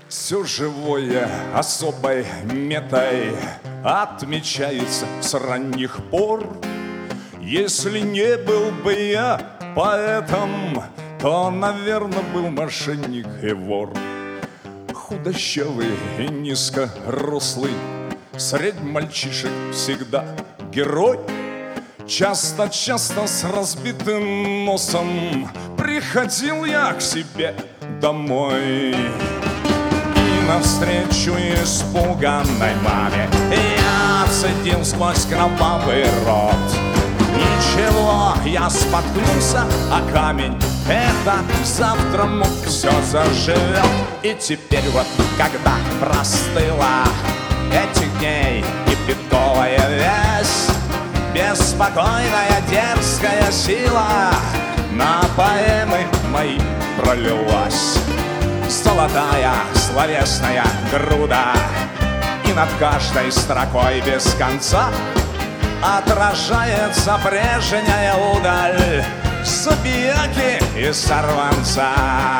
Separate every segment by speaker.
Speaker 1: Все живое особой метой отмечается с ранних пор. Если не был бы я поэтом, то, наверное, был мошенник и вор. Худощавый и низкорослый, средь мальчишек всегда герой. Часто-часто с разбитым носом приходил я к себе домой. И навстречу испуганной маме я цедил сквозь кровавый рот: ничего, я споткнулся о камень, это завтра мог все заживет. И теперь вот, когда простыла этих дней кипятковая вязь, беспокойная дерзкая сила на поэмы мои пролилась. Золотая словесная груда, и над каждой строкой без конца отражается прежняя удаль забияки и сорванца.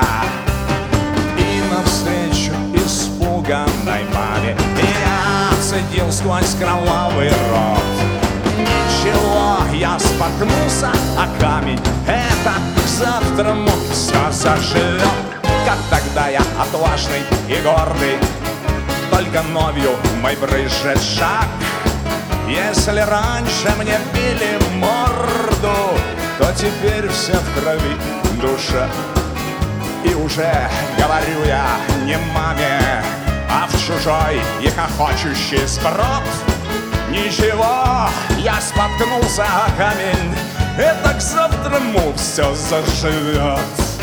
Speaker 1: И навстречу испуганной маме я цедил сквозь кровавый рот: ничего, я споткнулся о камень, это завтра мог все заживет. Как тогда я отважный и гордый, только новью мой брызжет шаг. Если раньше мне били морду, то теперь вся в крови душа. И уже говорю я не маме, а в чужой и хохочущий сброд: ничего, я споткнулся о камень, это к завтраму все заживет.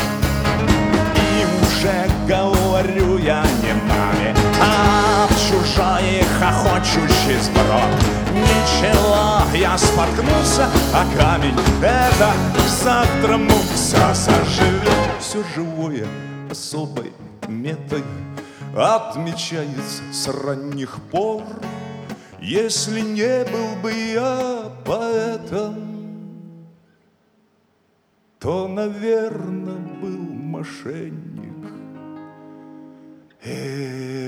Speaker 1: И уже говорю я не маме, а в чужой и хохочущий сброд: ничего, я споткнулся о камень, это к завтраму все заживет. Все живое особой метой отмечается с ранних пор. Если не был бы я поэтом, то, наверное, был мошенник.